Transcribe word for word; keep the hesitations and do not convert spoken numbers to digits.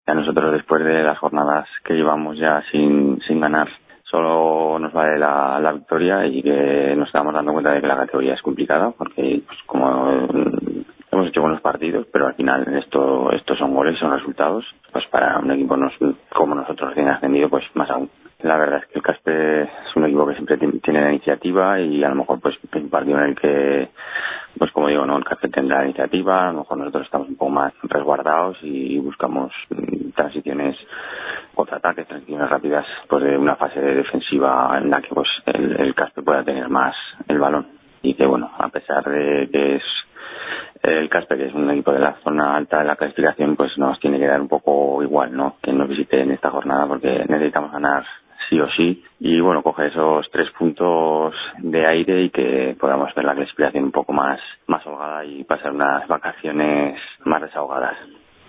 A nosotros, después de las jornadas que llevamos ya sin, sin ganar, solo nos vale la, la victoria, y que nos estamos dando cuenta de que la categoría es complicada, porque pues, como eh, hemos hecho buenos partidos, pero al final esto estos son goles, son resultados, pues para un equipo nos, como nosotros recién ascendido, pues más aún. La verdad es que el Caspe es un equipo que siempre tiene la iniciativa, y a lo mejor pues un partido en el que, pues como digo, no, el Caspe tendrá la iniciativa, a lo mejor nosotros estamos un poco más resguardados y buscamos mm, transiciones, contraataques, transiciones rápidas, pues de una fase defensiva en la que pues el, el Caspe pueda tener más el balón. Y que bueno, a pesar de que es el Caspe, que es un equipo de la zona alta de la clasificación, pues nos tiene que dar un poco igual, ¿no?, que nos visite en esta jornada, porque necesitamos ganar sí o sí, y bueno, coger esos tres puntos de aire y que podamos ver la clasificación un poco más, más holgada y pasar unas vacaciones más desahogadas.